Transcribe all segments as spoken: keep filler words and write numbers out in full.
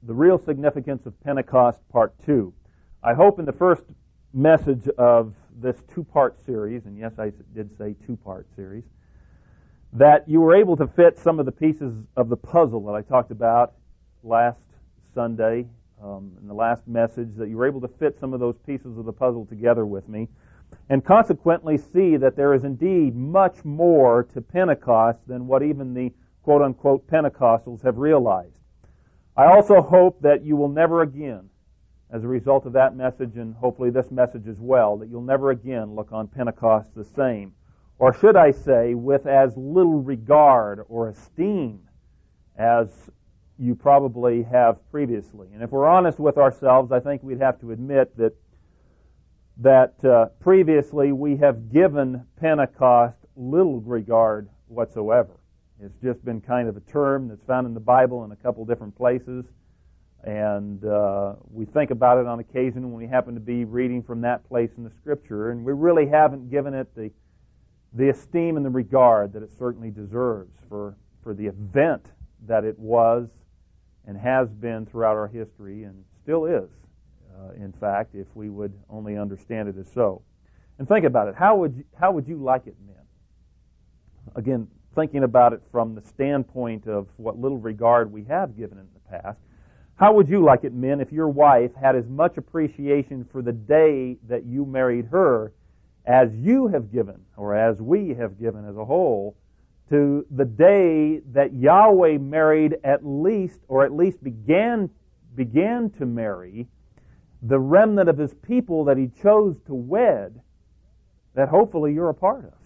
the real significance of Pentecost, part two. I hope in the first message of this two-part series, and yes, I did say two-part series, that you were able to fit some of the pieces of the puzzle that I talked about last Sunday, um, in the last message, that you were able to fit some of those pieces of the puzzle together with me, and consequently see that there is indeed much more to Pentecost than what even the quote-unquote Pentecostals have realized. I also hope that you will never again, as a result of that message, and hopefully this message as well, that you'll never again look on Pentecost the same. Or should I say, with as little regard or esteem as you probably have previously. And if we're honest with ourselves, I think we'd have to admit that that uh, previously we have given Pentecost little regard whatsoever. It's just been kind of a term that's found in the Bible in a couple different places, and uh, we think about it on occasion when we happen to be reading from that place in the Scripture, and we really haven't given it the the esteem and the regard that it certainly deserves for, for the event that it was and has been throughout our history and still is, uh, in fact, if we would only understand it as so. And think about it. How would you, how would you like it, men? Again, thinking about it from the standpoint of what little regard we have given in the past, how would you like it, men, if your wife had as much appreciation for the day that you married her as you have given, or as we have given as a whole, to the day that Yahweh married at least, or at least began began to marry, the remnant of His people that He chose to wed, that hopefully you're a part of?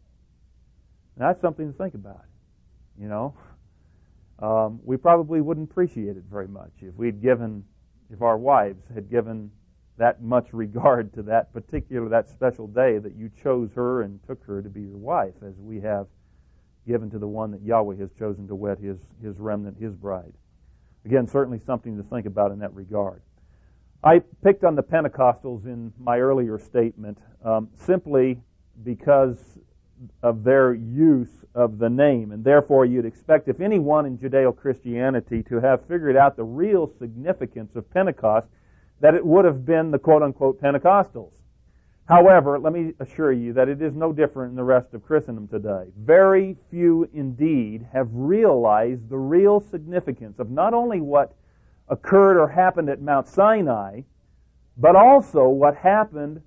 And that's something to think about, you know. Um, we probably wouldn't appreciate it very much if we'd given, if our wives had given that much regard to that particular, that special day that you chose her and took her to be your wife, as we have given to the one that Yahweh has chosen to wed His, His remnant, His bride. Again, certainly something to think about in that regard. I picked on the Pentecostals in my earlier statement um, simply because of their use of the name, and therefore you'd expect, if anyone in Judeo-Christianity, to have figured out the real significance of Pentecost, that it would have been the quote-unquote Pentecostals. However, let me assure you that it is no different in the rest of Christendom today. Very few indeed have realized the real significance of not only what occurred or happened at Mount Sinai, but also what happened,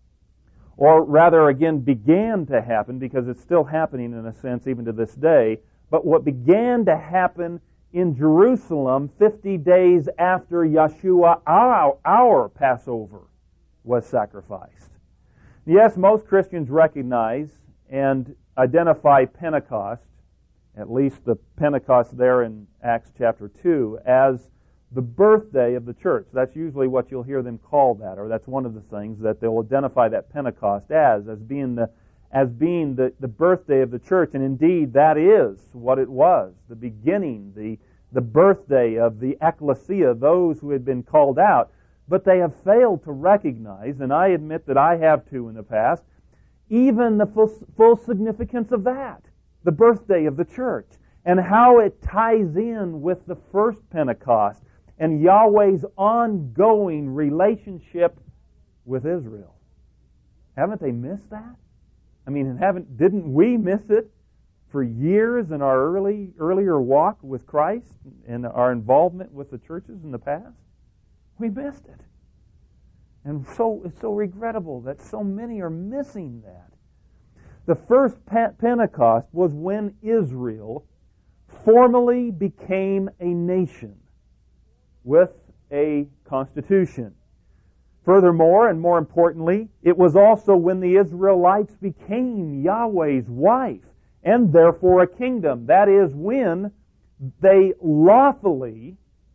or rather again began to happen, because it's still happening in a sense even to this day, but what began to happen in Jerusalem fifty days after Yeshua, our, our Passover, was sacrificed. Yes, most Christians recognize and identify Pentecost, at least the Pentecost there in Acts chapter two, as the birthday of the church. That's usually what you'll hear them call that, or that's one of the things that they'll identify that Pentecost as, as being the as being the, the birthday of the church. And indeed, that is what it was, the beginning, the, the birthday of the ecclesia, those who had been called out. But they have failed to recognize, and I admit that I have too in the past, even the full, full significance of that, the birthday of the church, and how it ties in with the first Pentecost and Yahweh's ongoing relationship with Israel. Haven't they missed that? I mean, haven't didn't we miss it for years in our early earlier walk with Christ and our involvement with the churches in the past? We missed it. And so it's so regrettable that so many are missing that. The first Pentecost was when Israel formally became a nation with a constitution. Furthermore, and more importantly, it was also when the Israelites became Yahweh's wife, and therefore a kingdom. That is, when they lawfully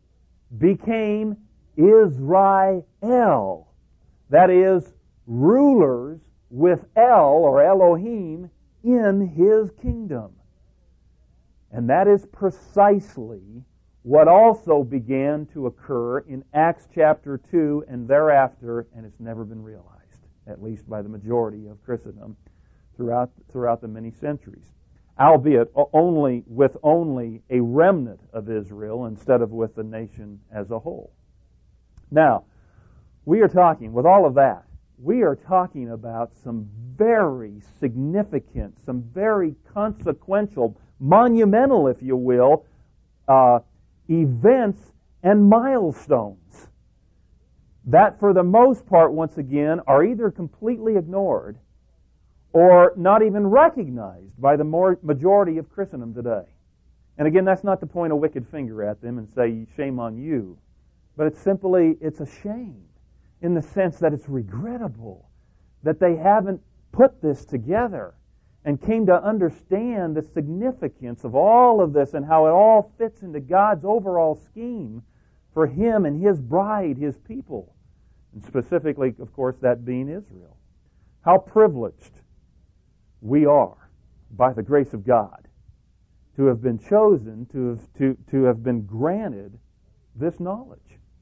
became Israel. That is, rulers with El, or Elohim, in His kingdom. And that is precisely what also began to occur in Acts chapter two and thereafter, and it's never been realized, at least by the majority of Christendom throughout, throughout the many centuries. albeit only with only a remnant of Israel instead of with the nation as a whole. Now, we are talking, with all of that, we are talking about some very significant, some very consequential, monumental, if you will, uh, events and milestones that, for the most part, once again, are either completely ignored or not even recognized by the more majority of Christendom today. And again, that's not to point a wicked finger at them and say, shame on you. But it's simply, it's a shame in the sense that it's regrettable that they haven't put this together and came to understand the significance of all of this and how it all fits into God's overall scheme for Him and His bride, His people. And specifically, of course, that being Israel. How privileged we are, by the grace of God, to have been chosen, to have, to, to have been granted this knowledge.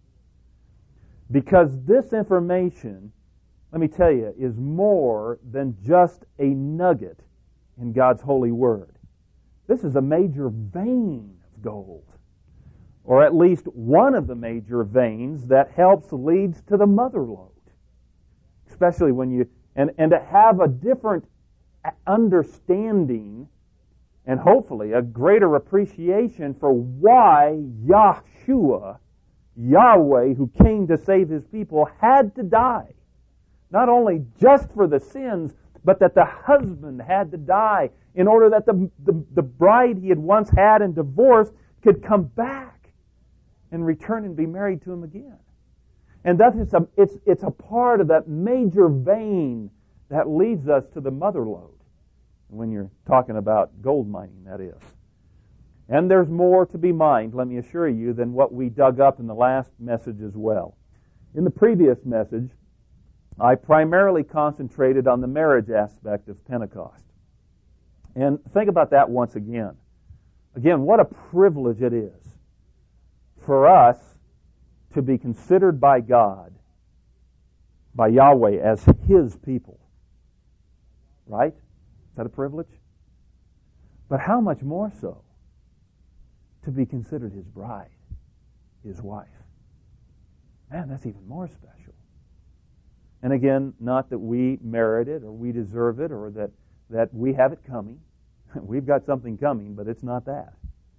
Because this information, let me tell you, is more than just a nugget in God's holy word. This is a major vein of gold, or at least one of the major veins that helps leads to the mother lode. Especially when you, and, and to have a different understanding and hopefully a greater appreciation for why Yahshua, Yahweh, who came to save His people, had to die. Not only just for the sins, but that the husband had to die in order that the, the, the bride he had once had and divorced could come back and return and be married to him again. And that is a, it's, it's a part of that major vein that leads us to the mother lode. When you're talking about gold mining, that is. And there's more to be mined, let me assure you, than what we dug up in the last message as well. In the previous message, I primarily concentrated on the marriage aspect of Pentecost. And think about that once again. Again, what a privilege it is for us to be considered by God, by Yahweh, as His people. Right? Is that a privilege? But how much more so to be considered His bride, His wife? Man, that's even more special. And again, not that we merit it or we deserve it or that, that we have it coming. We've got something coming, but it's not that.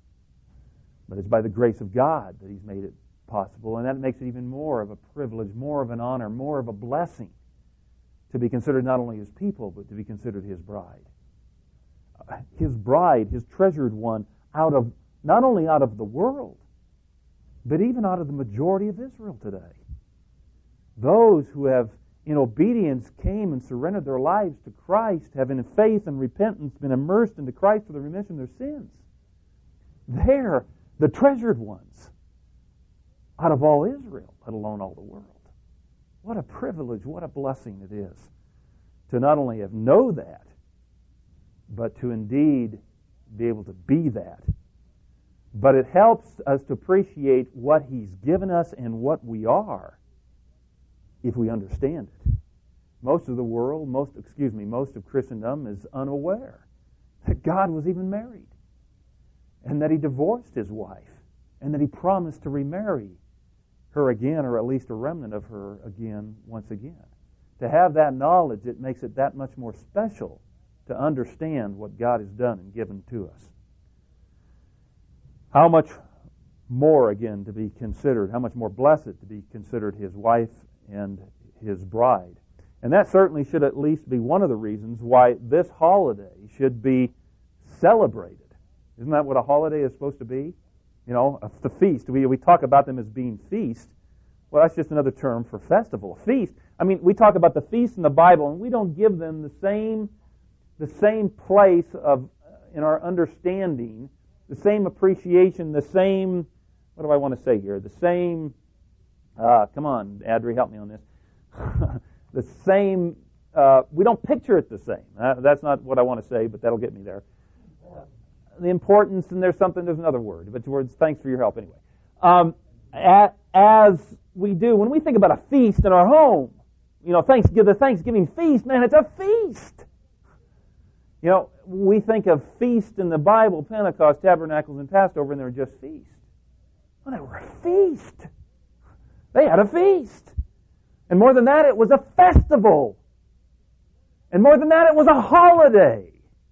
But it's by the grace of God that He's made it possible, and that makes it even more of a privilege, more of an honor, more of a blessing to be considered not only His people, but to be considered His bride. Uh, his bride, His treasured one, out of not only out of the world, but even out of the majority of Israel today. Those who have, in obedience, came and surrendered their lives to Christ, have in faith and repentance been immersed into Christ for the remission of their sins. They're the treasured ones out of all Israel, let alone all the world. What a privilege, what a blessing it is to not only have know that, but to indeed be able to be that. But it helps us to appreciate what He's given us and what we are if we understand it. Most of the world, most, excuse me, most of Christendom is unaware that God was even married and that He divorced His wife and that He promised to remarry her again, or at least a remnant of her again, once again. To have that knowledge, it makes it that much more special to understand what God has done and given to us. How much more, again, to be considered, how much more blessed to be considered His wife and His bride. And that certainly should at least be one of the reasons why this holiday should be celebrated. Isn't that what a holiday is supposed to be? You know, the feast. We, we talk about them as being feast. Well, that's just another term for festival. A feast. I mean, we talk about the feast in the Bible, and we don't give them the same, the same place of in our understanding, the same appreciation, the same. What do I want to say here? The same. Uh, come on, Adri, help me on this. the same. Uh, we don't picture it the same. Uh, that's not what I want to say, but that'll get me there. The importance, and there's something, there's another word, but words, thanks for your help anyway. Um, as we do, when we think about a feast in our home, you know, Thanksgiving, the Thanksgiving feast, man, it's a feast. You know, we think of feast in the Bible, Pentecost, Tabernacles, and Passover, and they're just feast. Well, they were a feast. They had a feast. And more than that, it was a festival. And more than that, it was a holiday.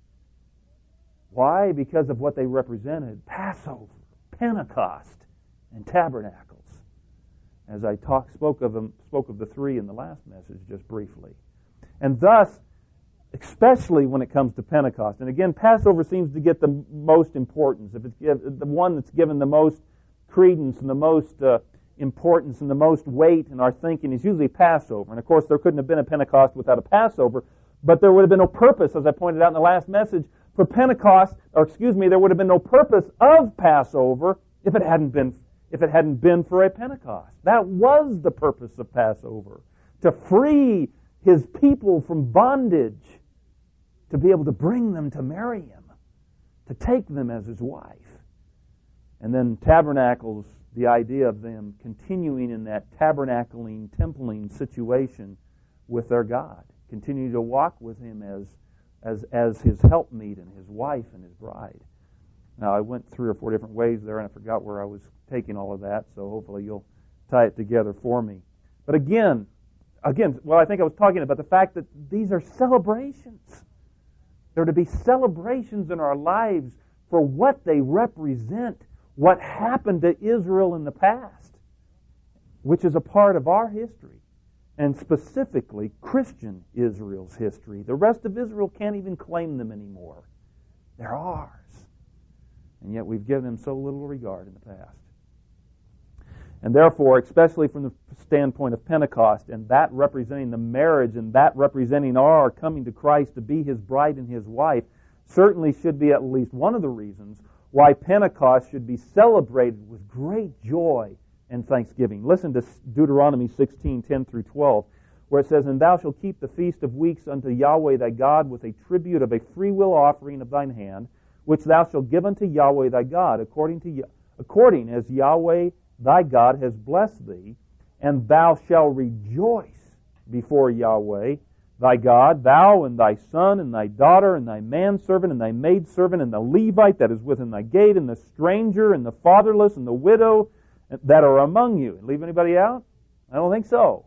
Why? Because of what they represented. Passover, Pentecost, and Tabernacles. As I talk, spoke of them, spoke of the three in the last message just briefly. And thus, especially when it comes to Pentecost, and again, Passover seems to get the most importance. If it's the one that's given the most credence and the most uh, importance and the most weight in our thinking is usually Passover. And of course, there couldn't have been a Pentecost without a Passover, but there would have been no purpose, as I pointed out in the last message, for Pentecost, or excuse me, there would have been no purpose of Passover if it hadn't been if it hadn't been for a Pentecost. That was the purpose of Passover, to free His people from bondage, to be able to bring them to marry Him, to take them as His wife. And then Tabernacles, the idea of them continuing in that tabernacling, templing situation with their God, continuing to walk with Him as as as His helpmeet and His wife and His bride. Now, I went three or four different ways there, and I forgot where I was taking all of that, so hopefully you'll tie it together for me. But again, again, well, I think I was talking about the fact that these are celebrations. They're to be celebrations in our lives for what they represent, what happened to Israel in the past, which is a part of our history, and specifically Christian Israel's history. The rest of Israel can't even claim them anymore. They're ours. And yet we've given them so little regard in the past. And therefore, especially from the standpoint of Pentecost, and that representing the marriage, and that representing our coming to Christ to be His bride and His wife, certainly should be at least one of the reasons why Pentecost should be celebrated with great joy and thanksgiving. Listen to Deuteronomy sixteen, ten through twelve, where it says, "And thou shalt keep the feast of weeks unto Yahweh thy God with a tribute of a freewill offering of thine hand, which thou shalt give unto Yahweh thy God, according to according as Yahweh thy God has blessed thee, and thou shalt rejoice before Yahweh thy God, thou and thy son and thy daughter and thy manservant and thy maidservant and the Levite that is within thy gate and the stranger and the fatherless and the widow that are among you." Leave anybody out? I don't think so.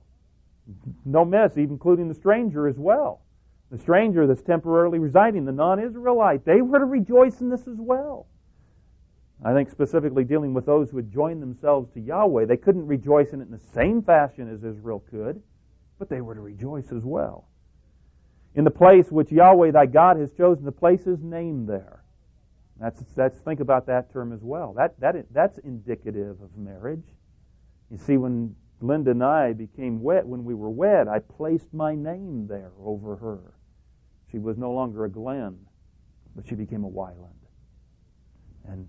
No miss, even including the stranger as well. The stranger that's temporarily residing, the non-Israelite, they were to rejoice in this as well. I think specifically dealing with those who had joined themselves to Yahweh, they couldn't rejoice in it in the same fashion as Israel could, but they were to rejoice as well. In the place which Yahweh thy God has chosen, the place is named there. That's that's think about that term as well. That that that's indicative of marriage. You see, when Linda and I became wed, when we were wed, I placed my name there over her. She was no longer a Glenn, but she became a Wyland. And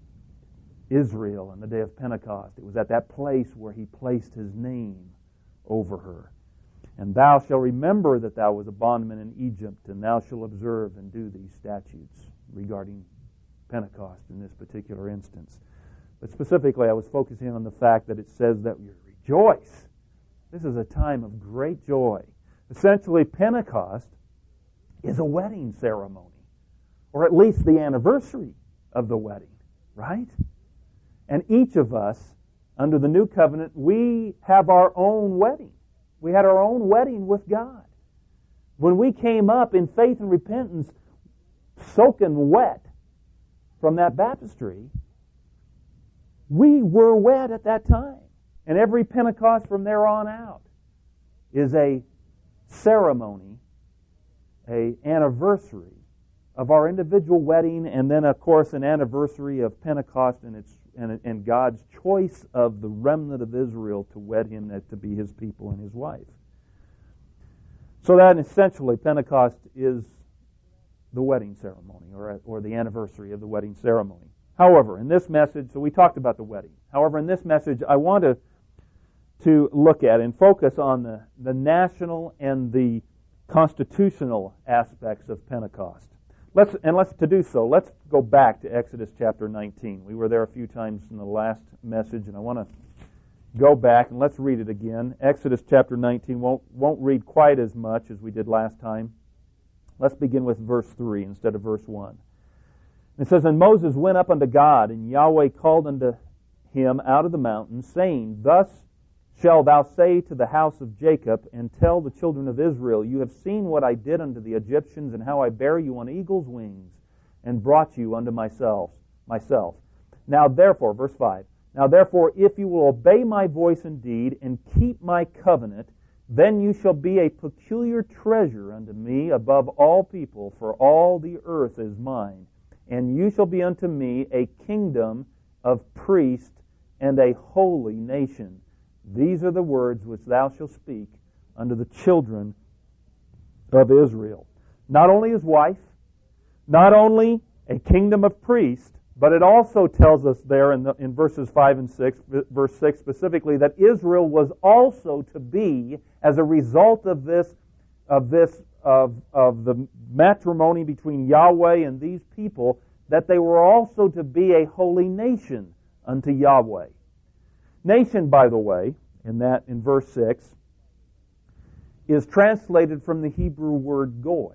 Israel on the day of Pentecost, it was at that place where He placed His name over her. "And thou shalt remember that thou was a bondman in Egypt, and thou shalt observe and do these statutes," regarding Pentecost in this particular instance. But specifically, I was focusing on the fact that it says that we rejoice. This is a time of great joy. Essentially, Pentecost is a wedding ceremony, or at least the anniversary of the wedding, right? And each of us, under the new covenant, we have our own wedding. We had our own wedding with God. When we came up in faith and repentance, soaking wet from that baptistry, we were wed at that time. And every Pentecost from there on out is a ceremony, a anniversary of our individual wedding, and then, of course, an anniversary of Pentecost and its and, and God's choice of the remnant of Israel to wed Him to be His people and His wife. So that essentially Pentecost is the wedding ceremony, or or the anniversary of the wedding ceremony. However, in this message, so we talked about the wedding. However, in this message, I want to to look at and focus on the, the national and the constitutional aspects of Pentecost. Let's and let's to do so, let's go back to Exodus chapter nineteen. We were there a few times in the last message, and I want to go back and let's read it again. Exodus chapter nineteen won't won't read quite as much as we did last time, Let's begin with verse three instead of verse one. It says, And Moses went up unto God, and Yahweh called unto him out of the mountain, saying, Thus shalt thou say to the house of Jacob, and tell the children of Israel, You have seen what I did unto the Egyptians, and how I bare you on eagle's wings, and brought you unto myself. myself. Now therefore, verse five, Now therefore, if you will obey my voice indeed, and keep my covenant, then you shall be a peculiar treasure unto me above all people, for all the earth is mine. And you shall be unto me a kingdom of priests and a holy nation. These are the words which thou shalt speak unto the children of Israel. Not only his wife, not only a kingdom of priests, but it also tells us there in, the, in verses five and six, verse six specifically, that Israel was also to be, as a result of this, of this, of, of the matrimony between Yahweh and these people, that they were also to be a holy nation unto Yahweh. Nation, by the way, in that in verse six, is translated from the Hebrew word goy,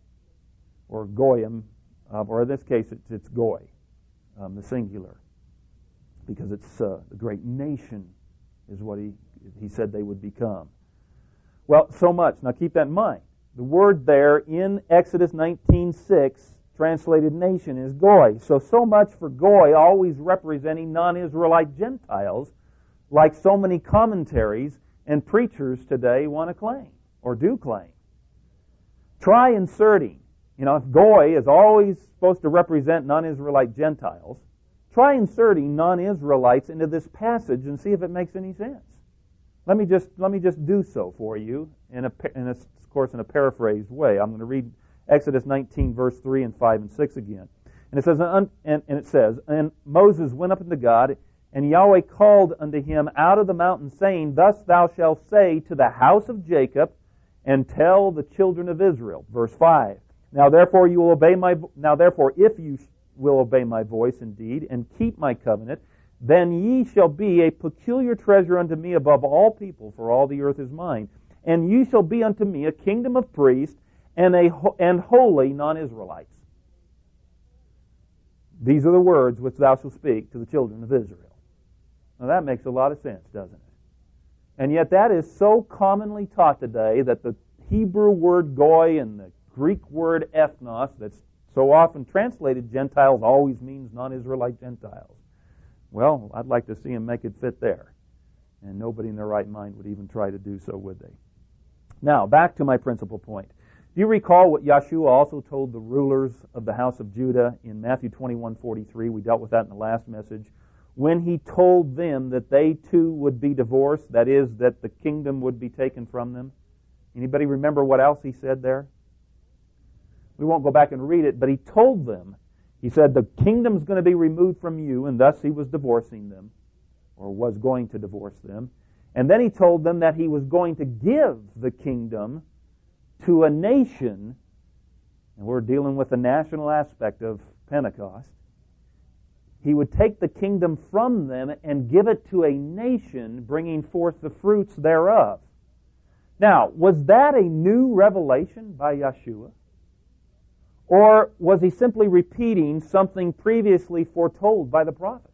or goyim, uh, or in this case it's, it's goy. Um, the singular, because it's uh, the great nation is what he he said they would become. Well, so much. Now keep that in mind. The word there in Exodus nineteen six, translated nation, is goy. So, so much for goy always representing non-Israelite Gentiles, like so many commentaries and preachers today want to claim, or do claim. Try inserting. You know, if goy is always supposed to represent non-Israelite Gentiles, try inserting non-Israelites into this passage and see if it makes any sense. Let me just let me just do so for you in a, in a of course in a paraphrased way. I'm going to read Exodus nineteen verse three and five and six again, and it says and, and it says and Moses went up unto God, and Yahweh called unto him out of the mountain, saying, Thus thou shalt say to the house of Jacob, and tell the children of Israel. Verse five. Now therefore you will obey my now therefore if you will obey my voice indeed, and keep my covenant, then ye shall be a peculiar treasure unto me above all people, for all the earth is mine. And ye shall be unto me a kingdom of priests and a and holy non-Israelites. These are the words which thou shalt speak to the children of Israel. Now that makes a lot of sense, doesn't it? And yet that is so commonly taught today that the Hebrew word goy and the Greek word ethnos, that's so often translated Gentiles, always means non-Israelite Gentiles. Well, I'd like to see him make it fit there. And nobody in their right mind would even try to do so, would they? Now, back to my principal point. Do you recall what Yeshua also told the rulers of the house of Judah in Matthew twenty-one forty-three? We dealt with that in the last message. When he told them that they too would be divorced, that is, that the kingdom would be taken from them. Anybody remember what else he said there? We won't go back and read it, but he told them, he said, the kingdom's going to be removed from you, and thus he was divorcing them, or was going to divorce them. And then he told them that he was going to give the kingdom to a nation, and we're dealing with the national aspect of Pentecost. He would take the kingdom from them and give it to a nation, bringing forth the fruits thereof. Now, was that a new revelation by Yeshua? Or was he simply repeating something previously foretold by the prophets?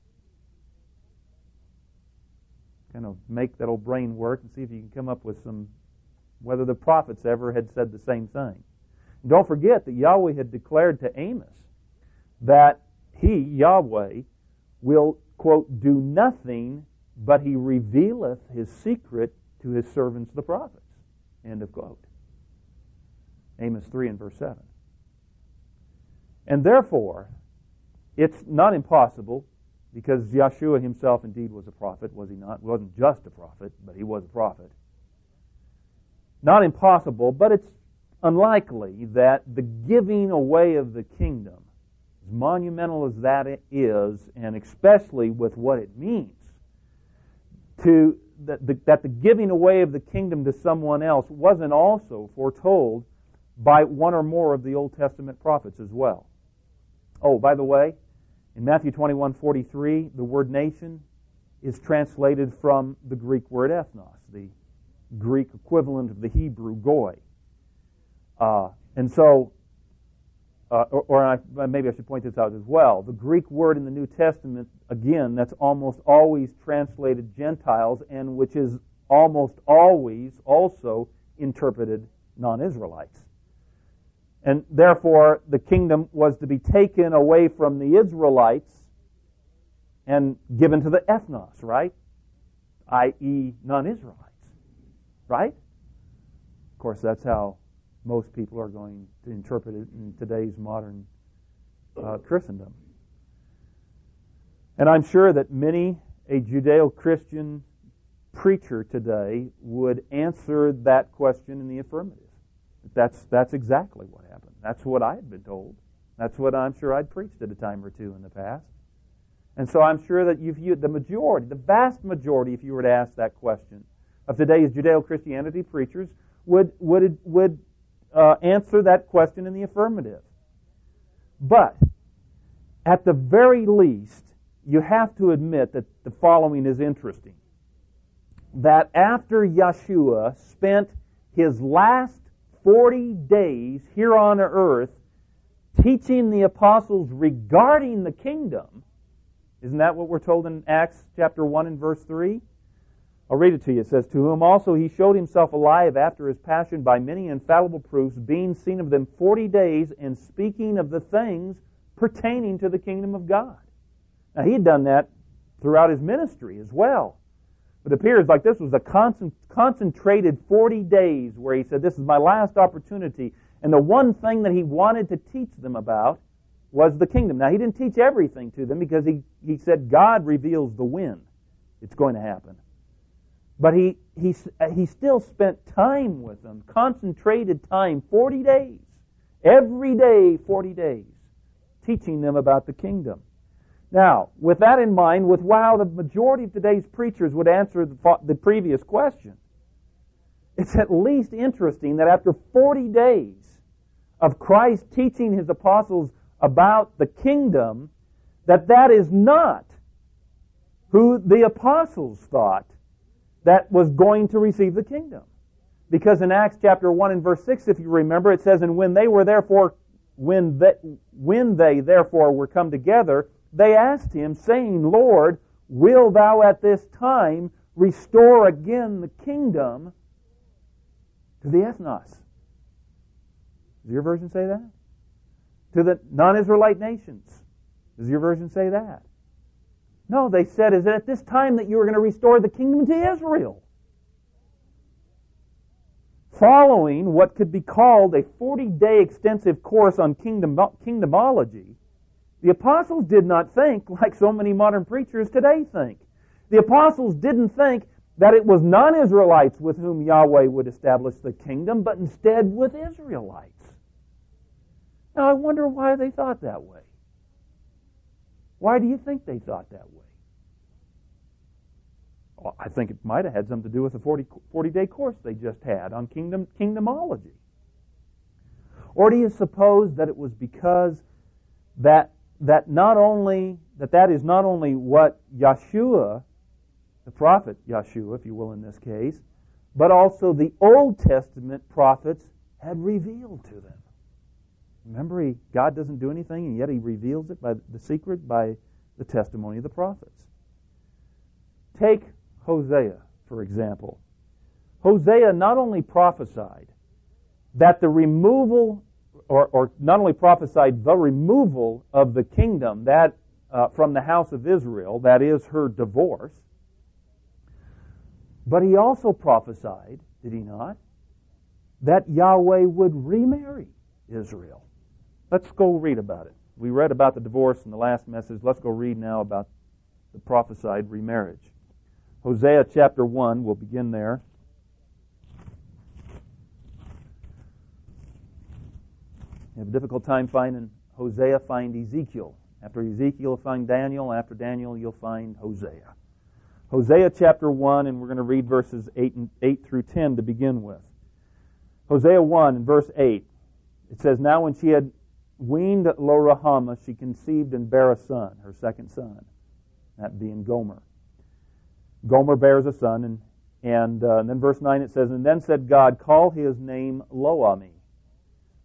Kind of make that old brain work and see if you can come up with some, whether the prophets ever had said the same thing. And don't forget that Yahweh had declared to Amos that he, Yahweh, will, quote, do nothing, but he revealeth his secret to his servants the prophets, end of quote. Amos three and verse seven. And therefore, it's not impossible, because Yeshua himself indeed was a prophet, was he not? He wasn't just a prophet, but he was a prophet. Not impossible, but it's unlikely that the giving away of the kingdom, as monumental as that is, and especially with what it means, to that the, that the giving away of the kingdom to someone else wasn't also foretold by one or more of the Old Testament prophets as well. Oh, by the way, in Matthew twenty-one forty-three, the word nation is translated from the Greek word ethnos, the Greek equivalent of the Hebrew goy. Uh, And so, uh, or, or I, maybe I should point this out as well, the Greek word in the New Testament, again, that's almost always translated Gentiles, and which is almost always also interpreted non-Israelites. And therefore, the kingdom was to be taken away from the Israelites and given to the ethnos, right? that is non-Israelites, right? Of course, that's how most people are going to interpret it in today's modern uh, Christendom. And I'm sure that many a Judeo-Christian preacher today would answer that question in the affirmative. That's that's exactly what happened. That's what I had been told. That's what I'm sure I'd preached at a time or two in the past. And so I'm sure that if you, the majority, the vast majority, if you were to ask that question, of today's Judeo-Christianity preachers would would would uh, answer that question in the affirmative. But at the very least, you have to admit that the following is interesting. That after Yeshua spent his last forty days here on earth teaching the apostles regarding the kingdom, isn't that what we're told in Acts chapter one and verse three? I'll read it to you. It says, "To whom also he showed himself alive after his passion by many infallible proofs, being seen of them forty days, and speaking of the things pertaining to the kingdom of God." Now, he had done that throughout his ministry as well. It appears like this was a concentrated forty days where he said, this is my last opportunity. And the one thing that he wanted to teach them about was the kingdom. Now, he didn't teach everything to them because he, he said God reveals the when it's going to happen. But he, he, he still spent time with them, concentrated time, forty days, every day, forty days, teaching them about the kingdom. Now, with that in mind, with how the majority of today's preachers would answer the, the previous question, it's at least interesting that after forty days of Christ teaching his apostles about the kingdom, that that is not who the apostles thought that was going to receive the kingdom. Because in Acts chapter one and verse six, if you remember, it says, "And when they were therefore, when they, when they therefore were come together, they asked him, saying, Lord, will thou at this time restore again the kingdom to the ethnos?" Does your version say that? To the non-Israelite nations. Does your version say that? No, they said, is it at this time that you are going to restore the kingdom to Israel? Following what could be called a forty-day extensive course on kingdom, kingdomology, the apostles did not think like so many modern preachers today think. The apostles didn't think that it was non-Israelites with whom Yahweh would establish the kingdom, but instead with Israelites. Now, I wonder why they thought that way. Why do you think they thought that way? Well, I think it might have had something to do with the forty-day course they just had on kingdom kingdomology. Or do you suppose that it was because that that not only that that is not only what Yeshua, the prophet Yeshua, if you will, in this case, but also the Old Testament prophets had revealed to them. Remember, he, God doesn't do anything, and yet he reveals it by the secret by the testimony of the prophets. Take Hosea, for example. Hosea not only prophesied that the removal, or, or not only prophesied the removal of the kingdom that uh, from the house of Israel, that is her divorce, but he also prophesied, did he not, that Yahweh would remarry Israel. Let's go read about it. We read about the divorce in the last message. Let's go read now about the prophesied remarriage. Hosea chapter one, we'll begin there. You have a difficult time finding Hosea, find Ezekiel. After Ezekiel, find Daniel. After Daniel, you'll find Hosea. Hosea chapter one, and we're going to read verses eight, and, eight through ten to begin with. Hosea one and verse eight. It says, "Now when she had weaned Lo-Ruhamah, she conceived and bare a son," her second son, that being Gomer. Gomer bears a son, and, and, uh, and then verse nine it says, "And then said God, call his name Lo-Ammi,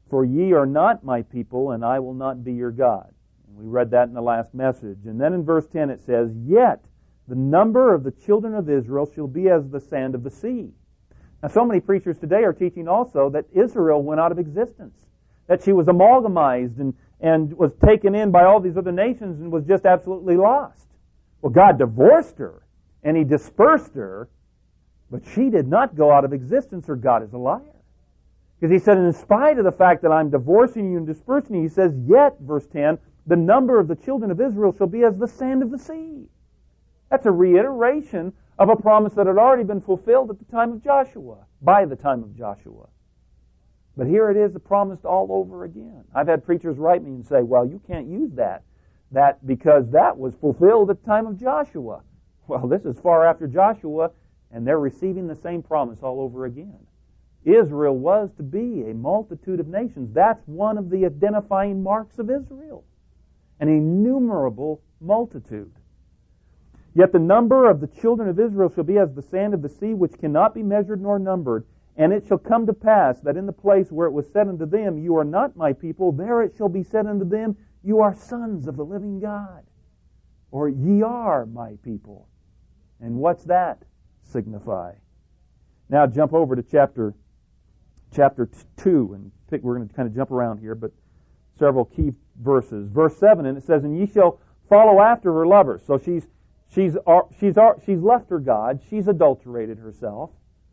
For ye are not my people, and I will not be your God. And we read that in the last message. And then in verse ten it says, Yet the number of the children of Israel shall be as the sand of the sea. Now, so many preachers today are teaching also that Israel went out of existence, that she was amalgamized and, and was taken in by all these other nations and was just absolutely lost. Well, God divorced her, and He dispersed her, but she did not go out of existence, or God is a liar. Because He said, in spite of the fact that I'm divorcing you and dispersing you, He says, Yet, verse ten, the number of the children of Israel shall be as the sand of the sea. That's a reiteration of a promise that had already been fulfilled at the time of Joshua, by the time of Joshua. But here it is, promised all over again. I've had preachers write me and say, well, you can't use that, that because that was fulfilled at the time of Joshua. Well, this is far after Joshua, and they're receiving the same promise all over again. Israel was to be a multitude of nations. That's one of the identifying marks of Israel. An innumerable multitude. Yet the number of the children of Israel shall be as the sand of the sea, which cannot be measured nor numbered. And it shall come to pass that in the place where it was said unto them, You are not my people, there it shall be said unto them, You are sons of the living God. Or ye are my people. And what's that signify? Now jump over to chapter chapter two, and pick, we're going to kind of jump around here, but several key verses. Verse seven, and it says, And ye shall follow after her lovers. So she's She's, she's, she's left her God. She's adulterated herself.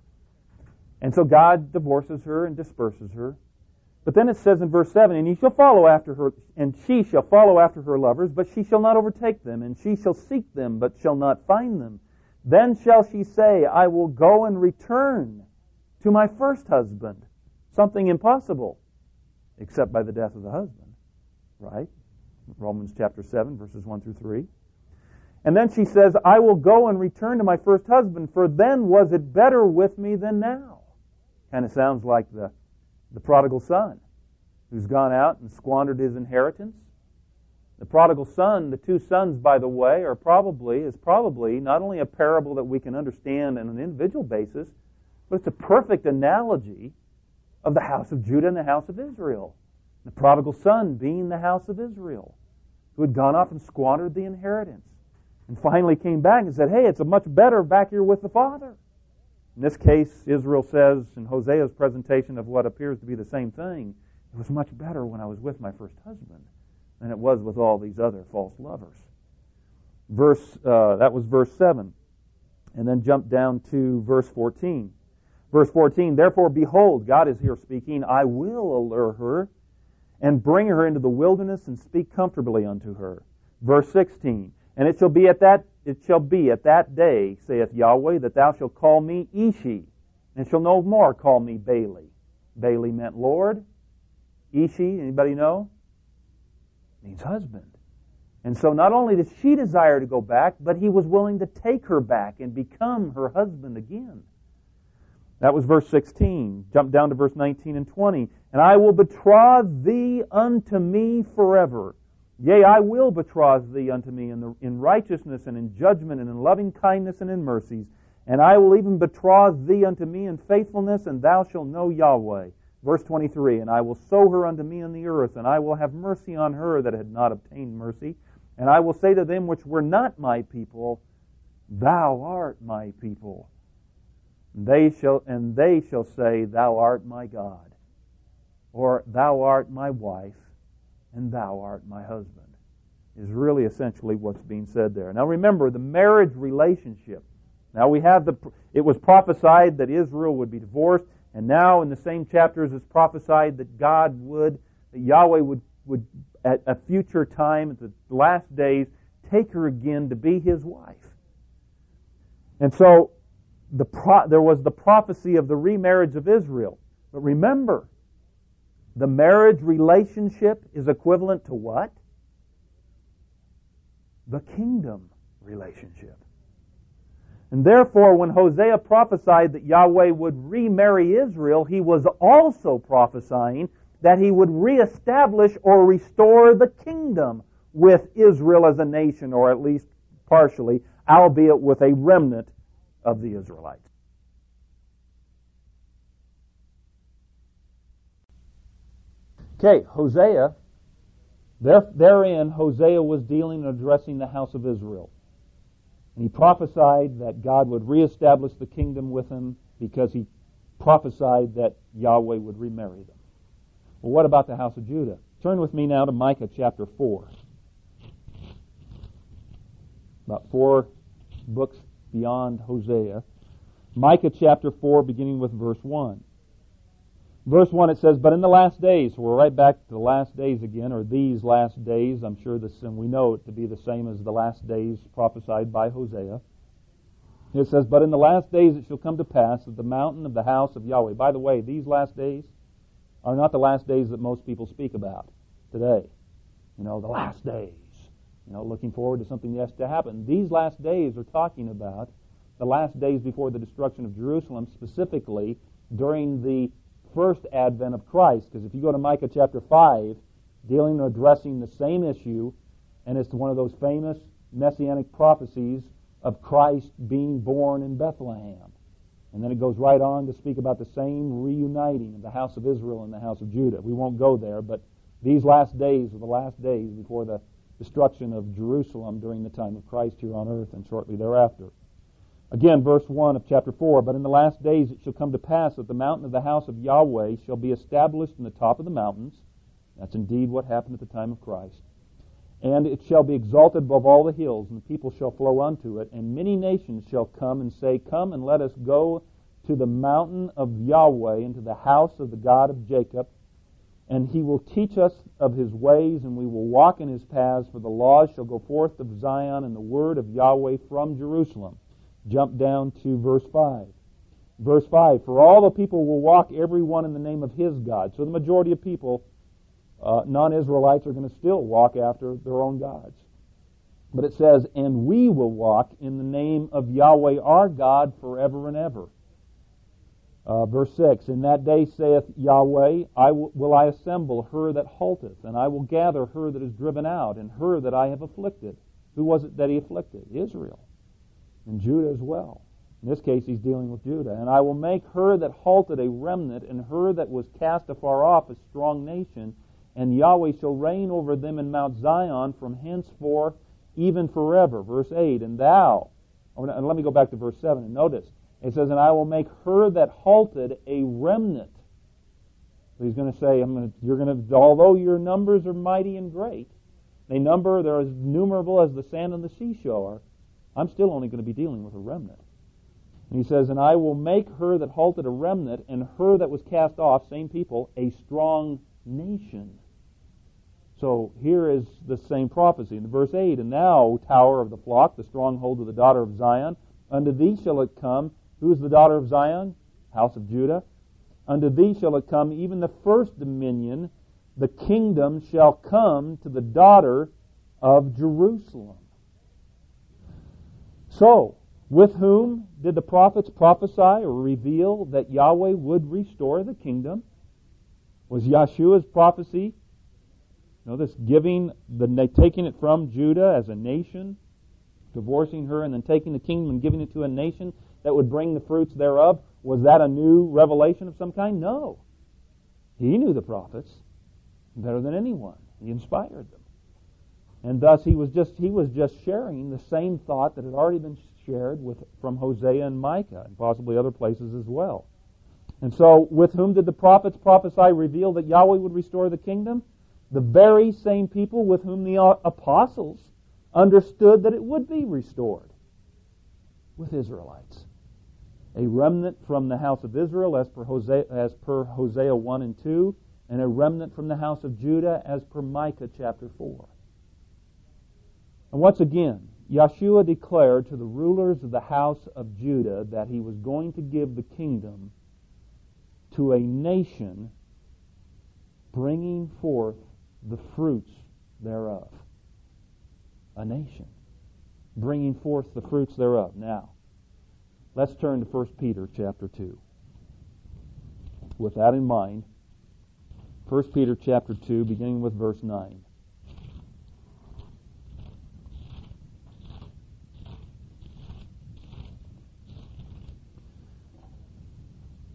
And so God divorces her and disperses her. But then it says in verse seven, And ye shall follow after her, and she shall follow after her lovers, but she shall not overtake them, and she shall seek them, but shall not find them. Then shall she say, I will go and return to my first husband. Something impossible, except by the death of the husband. Right? Romans chapter seven, verses one through three. And then she says, I will go and return to my first husband, for then was it better with me than now. Kind of sounds like the, the prodigal son who's gone out and squandered his inheritance. The prodigal son, the two sons, by the way, are probably, is probably not only a parable that we can understand on an individual basis, but it's a perfect analogy of the house of Judah and the house of Israel. The prodigal son being the house of Israel, who had gone off and squandered the inheritance. And finally came back and said, hey, it's a much better back here with the Father. In this case, Israel says in Hosea's presentation of what appears to be the same thing, it was much better when I was with my first husband than it was with all these other false lovers. Verse uh, that was verse seven. And then jump down to verse fourteen. Verse fourteen, Therefore, behold, God is here speaking, I will allure her and bring her into the wilderness and speak comfortably unto her. Verse sixteen, And it shall be at that it shall be at that day, saith Yahweh, that thou shalt call me Ishi, and shall no more call me Baali. Baali meant Lord. Ishi, anybody know? Means husband. And so not only did she desire to go back, but he was willing to take her back and become her husband again. That was verse sixteen. Jump down to verse nineteen and twenty. And I will betroth thee unto me forever. Yea, I will betroth thee unto me in, the, in righteousness and in judgment and in loving kindness and in mercies. And I will even betroth thee unto me in faithfulness, and thou shalt know Yahweh. Verse twenty-three, And I will sow her unto me in the earth, and I will have mercy on her that had not obtained mercy. And I will say to them which were not my people, Thou art my people. And they shall, and they shall say, Thou art my God. Or, Thou art my wife, and thou art my husband, is really essentially what's being said there. Now remember, the marriage relationship. Now we have the, it was prophesied that Israel would be divorced, and now in the same chapters it's prophesied that God would, that Yahweh would, would at a future time, at the last days, take her again to be His wife. And so the pro, there was the prophecy of the remarriage of Israel. But remember, the marriage relationship is equivalent to what? The kingdom relationship. And therefore, when Hosea prophesied that Yahweh would remarry Israel, he was also prophesying that he would reestablish or restore the kingdom with Israel as a nation, or at least partially, albeit with a remnant of the Israelites. Okay, Hosea, there, therein Hosea was dealing and addressing the house of Israel. And he prophesied that God would reestablish the kingdom with him because he prophesied that Yahweh would remarry them. Well, what about the house of Judah? Turn with me now to Micah chapter four. About four books beyond Hosea. Micah chapter four, beginning with verse one. Verse one, it says, "But in the last days," we're right back to the last days again, or these last days. I'm sure this, and we know it to be the same as the last days prophesied by Hosea. It says, "But in the last days it shall come to pass that the mountain of the house of Yahweh." By the way, these last days are not the last days that most people speak about today. You know, the last days. You know, looking forward to something that's to happen. These last days are talking about the last days before the destruction of Jerusalem, specifically during the first advent of Christ. Because if you go to Micah chapter five, dealing and addressing the same issue, and it's one of those famous messianic prophecies of Christ being born in Bethlehem. And then it goes right on to speak about the same reuniting of the house of Israel and the house of Judah. We won't go there, but these last days are the last days before the destruction of Jerusalem during the time of Christ here on earth and shortly thereafter. Again, verse one of chapter four, "But in the last days it shall come to pass that the mountain of the house of Yahweh shall be established in the top of the mountains." That's indeed what happened at the time of Christ. "And it shall be exalted above all the hills, and the people shall flow unto it. And many nations shall come and say, Come and let us go to the mountain of Yahweh, and to the house of the God of Jacob. And he will teach us of his ways, and we will walk in his paths. For the laws shall go forth of Zion, and the word of Yahweh from Jerusalem." Jump down to verse five. Verse five, "For all the people will walk every one in the name of his God." So the majority of people, uh, non-Israelites, are going to still walk after their own gods. But it says, "And we will walk in the name of Yahweh our God forever and ever." Uh, verse six, "In that day saith Yahweh, I w- will I assemble her that halteth, and I will gather her that is driven out, and her that I have afflicted." Who was it that he afflicted? Israel. And Judah as well. In this case, he's dealing with Judah. "And I will make her that halted a remnant, and her that was cast afar off a strong nation, and Yahweh shall reign over them in Mount Zion from henceforth even forever." Verse eight, "And thou," and let me go back to verse seven, and notice, it says, "And I will make her that halted a remnant." So he's going to say, I'm going to, you're going to, although your numbers are mighty and great, they number, they're as numerable as the sand on the seashore, I'm still only going to be dealing with a remnant. And he says, "And I will make her that halted a remnant, and her that was cast off," same people, "a strong nation." So here is the same prophecy. In verse eight, "And thou, tower of the flock, the stronghold of the daughter of Zion, unto thee shall it come." Who is the daughter of Zion? House of Judah. "Unto thee shall it come, even the first dominion, the kingdom shall come to the daughter of Jerusalem." So, with whom did the prophets prophesy or reveal that Yahweh would restore the kingdom? Was Yeshua's prophecy, you know, this giving, the taking it from Judah as a nation, divorcing her, and then taking the kingdom and giving it to a nation that would bring the fruits thereof? Was that a new revelation of some kind? No. He knew the prophets better than anyone. He inspired them. And thus he was just he was just sharing the same thought that had already been shared with from Hosea and Micah, and possibly other places as well. And so, with whom did the prophets prophesy, reveal that Yahweh would restore the kingdom? The very same people with whom the apostles understood that it would be restored. With Israelites. A remnant from the house of Israel, as per Hosea, as per Hosea one and two, and a remnant from the house of Judah, as per Micah chapter four. And once again, Yeshua declared to the rulers of the house of Judah that he was going to give the kingdom to a nation bringing forth the fruits thereof. A nation bringing forth the fruits thereof. Now, let's turn to First Peter chapter two. With that in mind, First Peter chapter two, beginning with verse nine.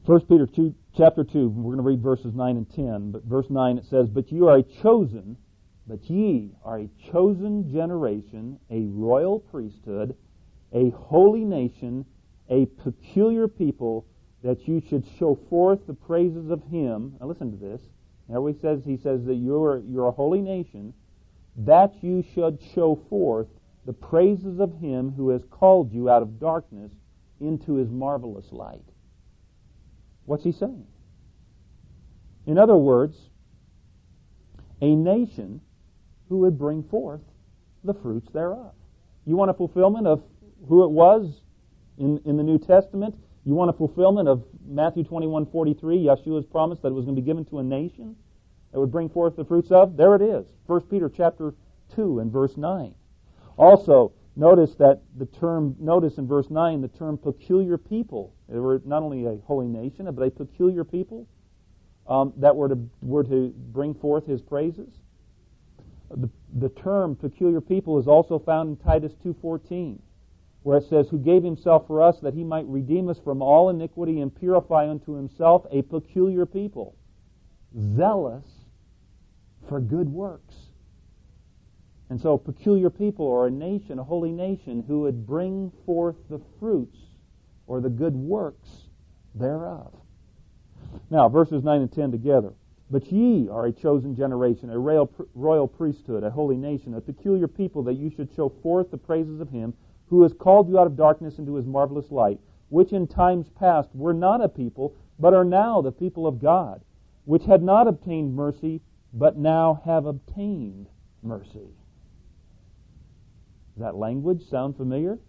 First Peter two, chapter two, we're going to read verses nine and ten, but verse nine it says, But you are a chosen, but ye are a chosen generation, a royal priesthood, a holy nation, a peculiar people, that you should show forth the praises of Him. Now listen to this. Now he says, he says that you're, you're a holy nation, that you should show forth the praises of Him who has called you out of darkness into His marvelous light. What's he saying? In other words, a nation who would bring forth the fruits thereof. You want a fulfillment of who it was in, in the New Testament? You want a fulfillment of Matthew twenty-one forty-three, Yeshua's promise that it was going to be given to a nation that would bring forth the fruits of? There it is. First Peter chapter two and verse nine. Also, notice that the term, notice in verse nine, the term peculiar people. They were not only a holy nation, but a peculiar people um, that were to, were to bring forth His praises. The, the term peculiar people is also found in Titus two fourteen, where it says, Who gave Himself for us that He might redeem us from all iniquity and purify unto Himself a peculiar people, zealous for good works. And so peculiar people, or a nation, a holy nation, who would bring forth the fruits or the good works thereof. Now, verses nine and ten together. But ye are a chosen generation, a royal, royal priesthood, a holy nation, a peculiar people, that you should show forth the praises of Him who has called you out of darkness into His marvelous light, which in times past were not a people, but are now the people of God, which had not obtained mercy, but now have obtained mercy. Does that language sound familiar?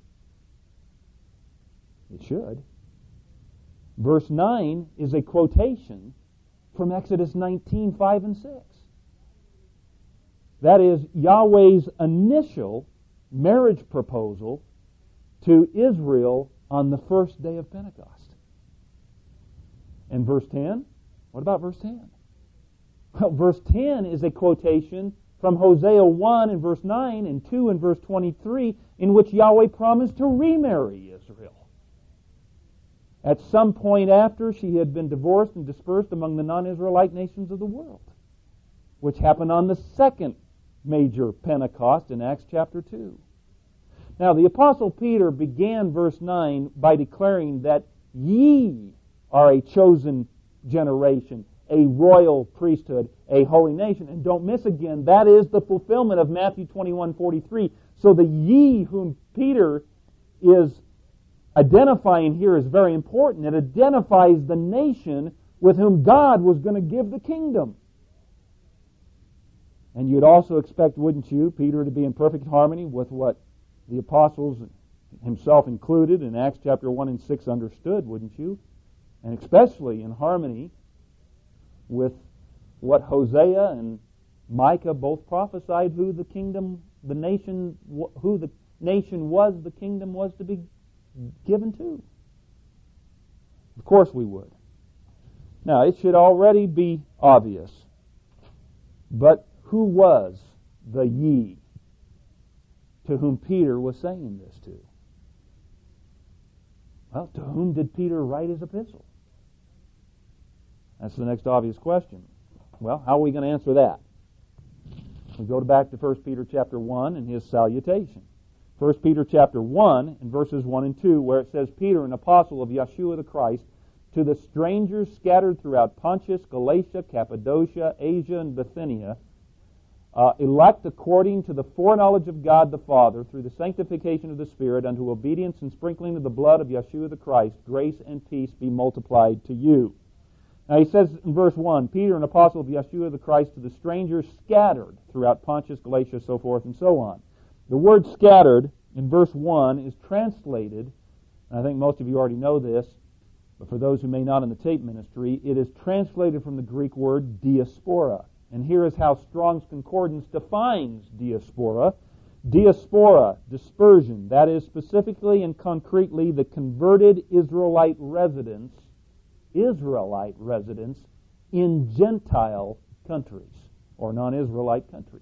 It should. Verse nine is a quotation from Exodus nineteen, five and six. That is Yahweh's initial marriage proposal to Israel on the first day of Pentecost. And verse ten? What about verse ten? Well, verse ten is a quotation from Hosea one in verse nine and two in verse twenty-three, in which Yahweh promised to remarry Israel. At some point after she had been divorced and dispersed among the non-Israelite nations of the world, which happened on the second major Pentecost in Acts chapter two. Now, the Apostle Peter began verse nine by declaring that ye are a chosen generation, a royal priesthood, a holy nation. And don't miss again, that is the fulfillment of Matthew twenty-one forty-three. So the ye whom Peter is identifying here is very important. It identifies the nation with whom God was going to give the kingdom. And you'd also expect, wouldn't you, Peter to be in perfect harmony with what the apostles, himself included, in Acts chapter one and six understood, wouldn't you? And especially in harmony with what Hosea and Micah both prophesied who the kingdom, the nation, who the nation was, the kingdom was to be given to. Of course we would. Now, it should already be obvious, but who was the ye to whom Peter was saying this to? Well, to whom did Peter write his epistle? That's the next obvious question. Well, how are we going to answer that? We go back to First Peter chapter one and his salutation. First Peter chapter one and verses one and two, where it says, Peter, an apostle of Yeshua the Christ, to the strangers scattered throughout Pontus, Galatia, Cappadocia, Asia, and Bithynia, uh, elect according to the foreknowledge of God the Father, through the sanctification of the Spirit, unto obedience and sprinkling of the blood of Yeshua the Christ, grace and peace be multiplied to you. Now he says in verse one, Peter, an apostle of Yeshua the Christ, to the strangers scattered throughout Pontus, Galatia, so forth and so on. The word scattered in verse one is translated, and I think most of you already know this, but for those who may not in the tape ministry, it is translated from the Greek word diaspora. And here is how Strong's Concordance defines diaspora. Diaspora, dispersion, that is specifically and concretely the converted Israelite residents, Israelite residents in Gentile countries or non-Israelite countries.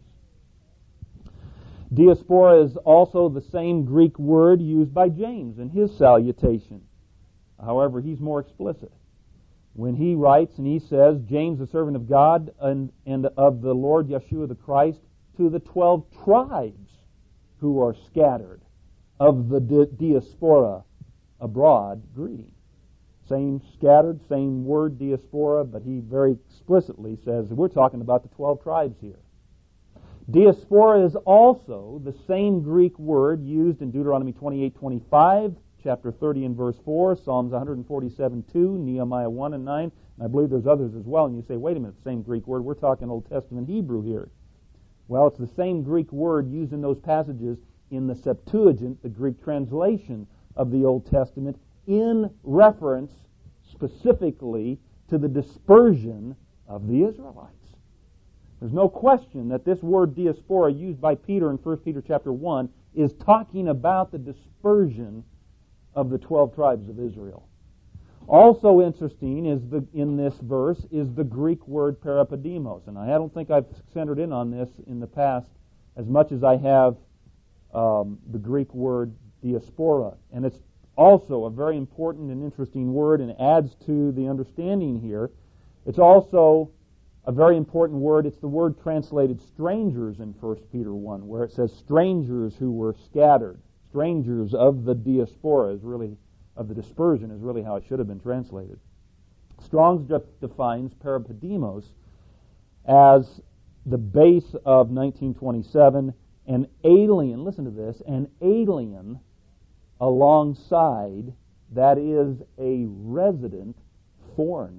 Diaspora is also the same Greek word used by James in his salutation. However, he's more explicit. when he writes and he says, James, the servant of God and, and of the Lord Yeshua the Christ, to the twelve tribes who are scattered of the di- diaspora abroad, greeting. Same scattered, same word, diaspora, but he very explicitly says we're talking about the twelve tribes here. Diaspora is also the same Greek word used in Deuteronomy twenty-eight twenty-five, chapter thirty and verse four, Psalms one forty-seven two, Nehemiah one and nine, and I believe there's others as well. And you say, wait a minute, same Greek word, we're talking Old Testament Hebrew here. Well, it's the same Greek word used in those passages in the Septuagint, the Greek translation of the Old Testament, in reference specifically to the dispersion of the Israelites. There's no question that this word diaspora used by Peter in First Peter chapter one is talking about the dispersion of the twelve tribes of Israel. Also interesting is the in this verse is the Greek word parapidemos, and I don't think I've centered in on this in the past as much as I have um, the Greek word diaspora, and it's also a very important and interesting word and adds to the understanding here. It's also a very important word. It's the word translated strangers in First Peter one, where it says strangers who were scattered. Strangers of the diaspora is really, of the dispersion is really how it should have been translated. Strong's defines parapidemos as the base of nineteen twenty-seven, an alien, listen to this, an alien alongside, that is, a resident foreigner.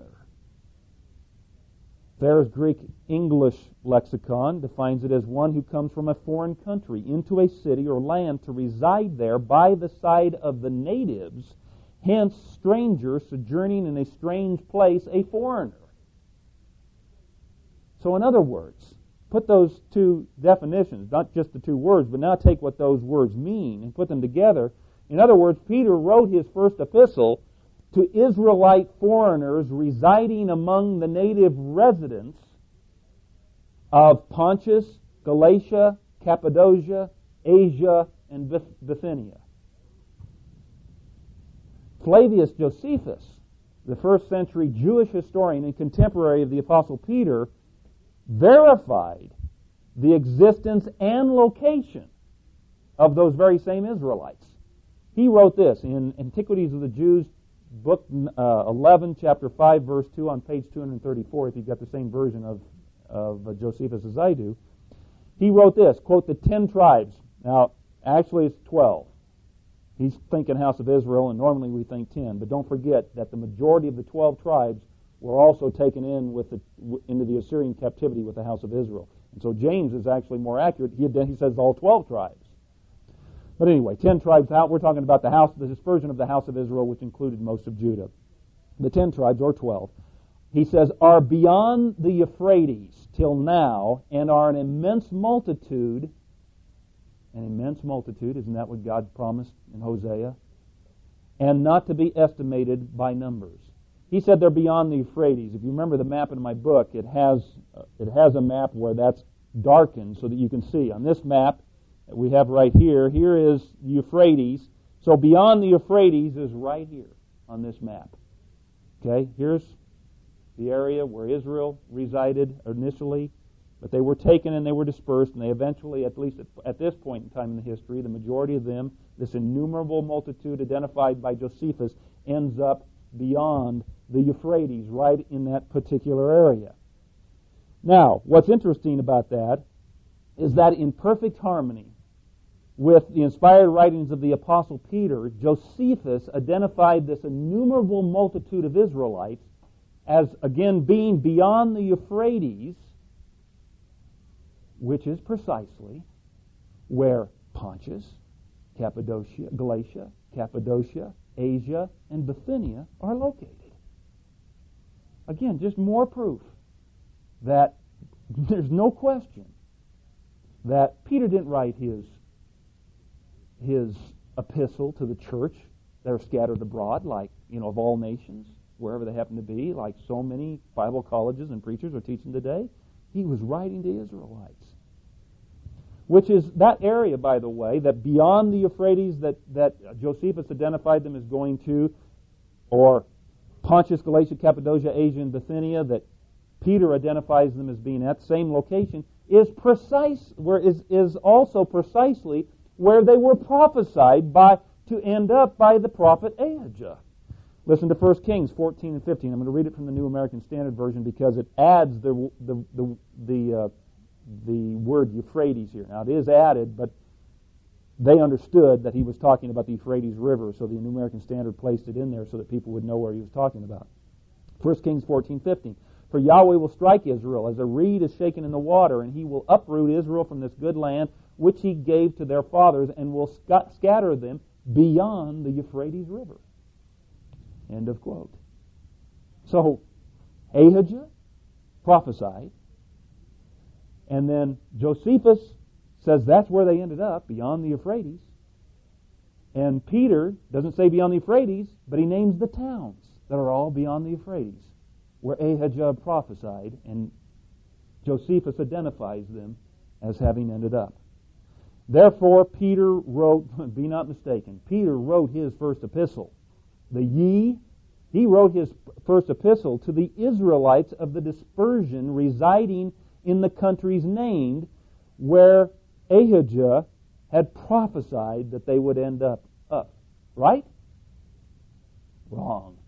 Thayer's Greek English lexicon defines it as one who comes from a foreign country into a city or land to reside there by the side of the natives, hence stranger sojourning in a strange place, a foreigner. So in other words, put those two definitions, not just the two words, but now take what those words mean and put them together. In other words, Peter wrote his first epistle to Israelite foreigners residing among the native residents of Pontus, Galatia, Cappadocia, Asia, and Bithynia. Flavius Josephus, the first century Jewish historian and contemporary of the Apostle Peter, verified the existence and location of those very same Israelites. He wrote this in Antiquities of the Jews, book uh, eleven, chapter five, verse two, on page two thirty-four, if you've got the same version of, of uh, Josephus as I do. He wrote this, quote, the ten tribes. Now, actually it's twelve. He's thinking House of Israel, and normally we think ten, but don't forget that the majority of the twelve tribes were also taken in with the, into the Assyrian captivity with the House of Israel. And so James is actually more accurate. He, he says all twelve tribes. But anyway, ten tribes out. We're talking about the house, the dispersion of the house of Israel, which included most of Judah. The ten tribes, or twelve, he says, are beyond the Euphrates till now, and are an immense multitude. An immense multitude, isn't that what God promised in Hosea? And not to be estimated by numbers. He said they're beyond the Euphrates. If you remember the map in my book, it has uh, it has a map where that's darkened so that you can see. On this map that we have right here, here is the Euphrates. So beyond the Euphrates is right here on this map. Okay, here's the area where Israel resided initially, but they were taken and they were dispersed, and they eventually, at least at, at this point in time in the history, the majority of them, this innumerable multitude identified by Josephus, ends up beyond the Euphrates, right in that particular area. Now, what's interesting about that is that in perfect harmony with the inspired writings of the Apostle Peter, Josephus identified this innumerable multitude of Israelites as, again, being beyond the Euphrates, which is precisely where Pontus, Cappadocia, Galatia, Cappadocia, Asia, and Bithynia are located. Again, just more proof that there's no question that Peter didn't write his, his epistle to the church that are scattered abroad, like, you know, of all nations, wherever they happen to be, like so many Bible colleges and preachers are teaching today. He was writing to Israelites. Which is that area, by the way, that beyond the Euphrates that, that Josephus identified them as going to, or Pontus, Galatia, Cappadocia, Asia, and Bithynia, that Peter identifies them as being at the same location, is precise, where is, is also precisely where they were prophesied by to end up by the prophet Ahijah. Listen to First Kings fourteen and fifteen. I'm going to read it from the New American Standard Version because it adds the the the the, uh, the word Euphrates here. Now it is added, but they understood that he was talking about the Euphrates River, so the New American Standard placed it in there so that people would know where he was talking about. First Kings fourteen fifteen. For Yahweh will strike Israel as a reed is shaken in the water, and he will uproot Israel from this good land which he gave to their fathers, and will sc- scatter them beyond the Euphrates River. End of quote. So, Ahijah prophesied, and then Josephus says that's where they ended up, beyond the Euphrates. And Peter doesn't say beyond the Euphrates, but he names the towns that are all beyond the Euphrates, where Ahijah prophesied, and Josephus identifies them as having ended up. Therefore, Peter wrote, be not mistaken, Peter wrote his first epistle. The ye, he wrote his first epistle to the Israelites of the dispersion residing in the countries named, where Ahijah had prophesied that they would end up. up. Right? Wrong.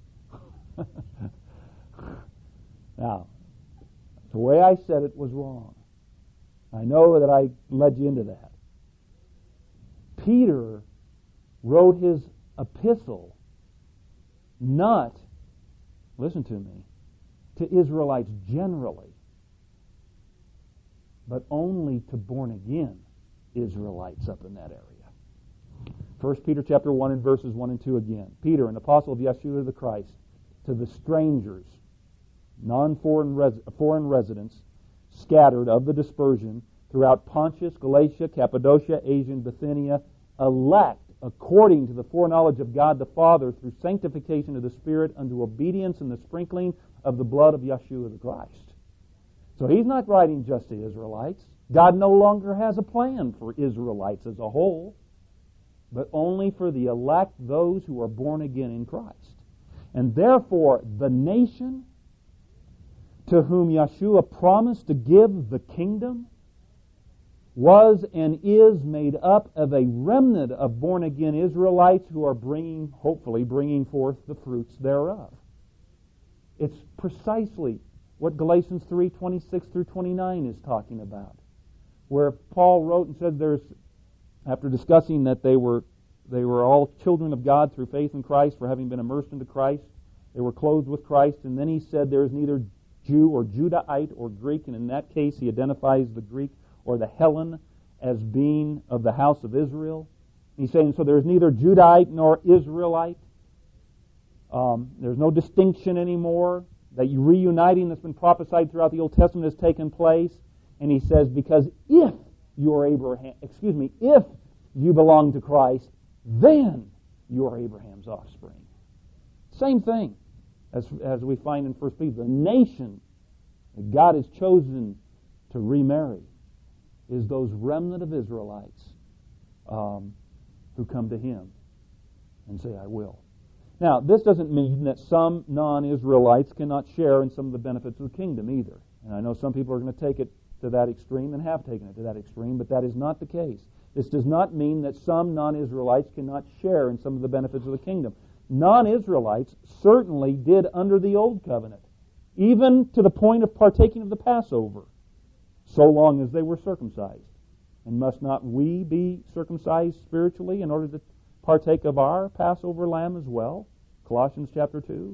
Now, the way I said it was wrong. I know that I led you into that. Peter wrote his epistle not, listen to me, to Israelites generally, but only to born-again Israelites up in that area. First Peter chapter one and verses one and two again. Peter, an apostle of Yeshua the Christ, to the strangers, non-foreign res- foreign residents, scattered of the dispersion throughout Pontus, Galatia, Cappadocia, Asia, and Bithynia, elect according to the foreknowledge of God the Father through sanctification of the Spirit unto obedience and the sprinkling of the blood of Yeshua the Christ. So he's not writing just to Israelites. God no longer has a plan for Israelites as a whole, but only for the elect, those who are born again in Christ. And therefore, the nation to whom Yeshua promised to give the kingdom was and is made up of a remnant of born-again Israelites who are bringing, hopefully, bringing forth the fruits thereof. It's precisely what Galatians three twenty-six through twenty-nine is talking about, where Paul wrote and said there's, after discussing that they were they were all children of God through faith in Christ, for having been immersed into Christ, they were clothed with Christ, and then he said there is neither Jew or Judahite or Greek, and in that case he identifies the Greek or the Hellen as being of the house of Israel. He's saying, so there's neither Judahite nor Israelite. Um, there's no distinction anymore. That reuniting that's been prophesied throughout the Old Testament has taken place. And he says, because if you are Abraham, excuse me, if you belong to Christ, then you are Abraham's offspring. Same thing as, as we find in First Peter. The nation that God has chosen to remarry is those remnant of Israelites um, who come to him and say, I will. Now, this doesn't mean that some non-Israelites cannot share in some of the benefits of the kingdom either. And I know some people are going to take it to that extreme and have taken it to that extreme, but that is not the case. This does not mean that some non-Israelites cannot share in some of the benefits of the kingdom. Non-Israelites certainly did under the Old Covenant, even to the point of partaking of the Passover, so long as they were circumcised. And must not we be circumcised spiritually in order to partake of our Passover lamb as well? Colossians chapter two.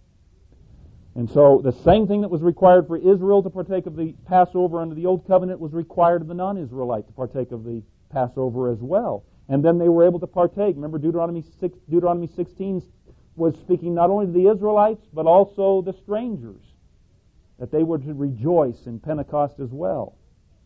And so the same thing that was required for Israel to partake of the Passover under the Old Covenant was required of the non-Israelite to partake of the Passover as well. And then they were able to partake. Remember, Deuteronomy six, Deuteronomy sixteen was speaking not only to the Israelites, but also the strangers, that they were to rejoice in Pentecost as well.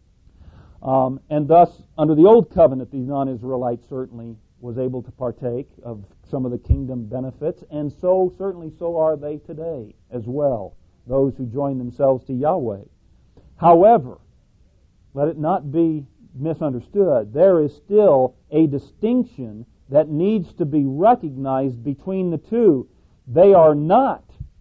Um, and thus, under the Old Covenant, the non-Israelite certainly was able to partake of some of the kingdom benefits, and so certainly so are they today as well, those who join themselves to Yahweh. However, let it not be misunderstood, there is still a distinction that needs to be recognized between the two. They are not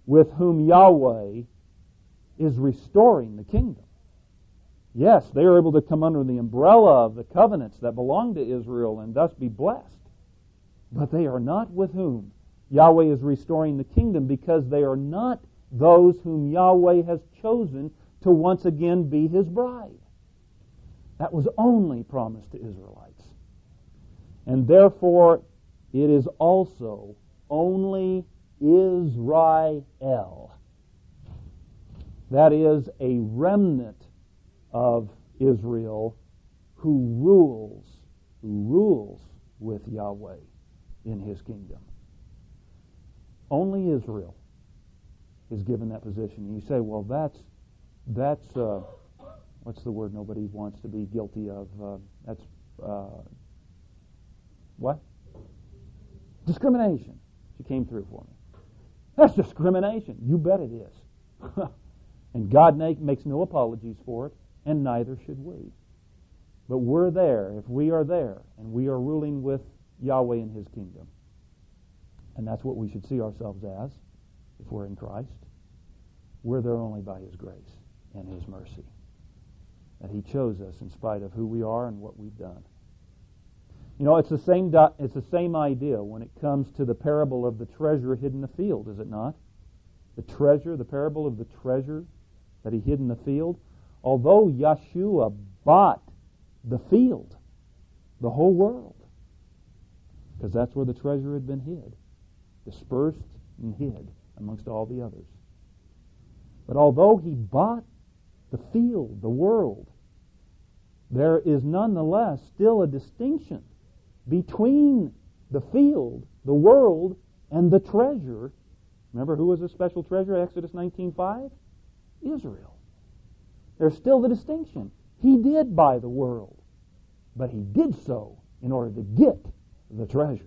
with whom Yahweh is restoring the kingdom. Yes, they are able to come under the umbrella of the covenants that belong to Israel and thus be blessed. But they are not with whom Yahweh is restoring the kingdom, because they are not those whom Yahweh has chosen to once again be His bride. That was only promised to Israelites. And therefore, it is also only Israel. That is a remnant of Israel who rules, who rules with Yahweh in His kingdom. Only Israel is given that position. And you say, well, that's, that's uh, what's the word nobody wants to be guilty of? Uh, that's, uh, what? Discrimination. She came through for me. That's discrimination. You bet it is. And God makes no apologies for it, and neither should we. But we're there, if we are there, and we are ruling with Yahweh in His kingdom. And that's what we should see ourselves as, if we're in Christ. We're there only by His grace and His mercy. That He chose us in spite of who we are and what we've done. You know, it's the same do- it's the same idea when it comes to the parable of the treasure hid in the field, is it not? The treasure, the parable of the treasure that He hid in the field. Although Yeshua bought the field, the whole world, because that's where the treasure had been hid, dispersed and hid amongst all the others. But although He bought the field, the world, there is nonetheless still a distinction between the field, the world, and the treasure. Remember who was a special treasure, Exodus nineteen five? Israel. There's still the distinction. He did buy the world, but He did so in order to get the treasure.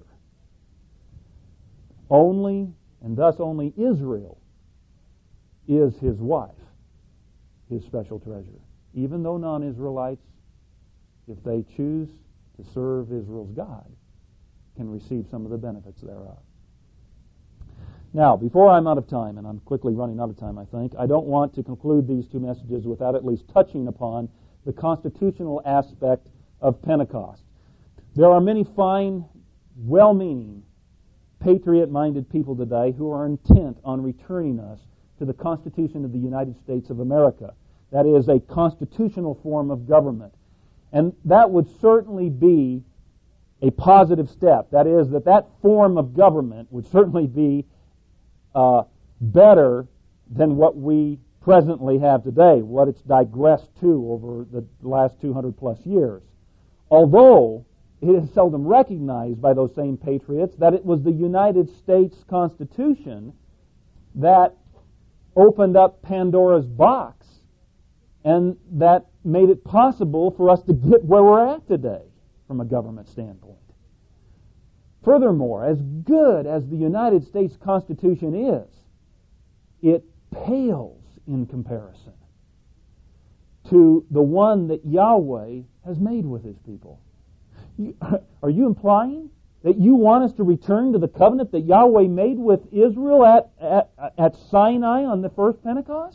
Only, and thus only Israel, is His wife, His special treasure. Even though non-Israelites, if they choose to serve Israel's God, can receive some of the benefits thereof. Now, before I'm out of time, and I'm quickly running out of time, I think, I don't want to conclude these two messages without at least touching upon the constitutional aspect of Pentecost. There are many fine, well-meaning, patriot-minded people today who are intent on returning us to the Constitution of the United States of America. That is a constitutional form of government. And that would certainly be a positive step. That is, that that form of government would certainly be uh, better than what we presently have today, what it's digressed to over the last two hundred plus years. Although it is seldom recognized by those same patriots that it was the United States Constitution that opened up Pandora's box and that made it possible for us to get where we're at today from a government standpoint. Furthermore, as good as the United States Constitution is, it pales in comparison to the one that Yahweh has made with His people. You, are you implying that you want us to return to the covenant that Yahweh made with Israel at, at, at Sinai on the first Pentecost?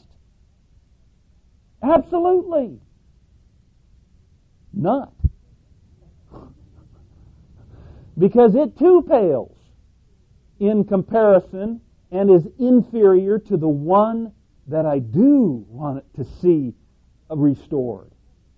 Absolutely not. Because it too pales in comparison and is inferior to the one that I do want to see restored.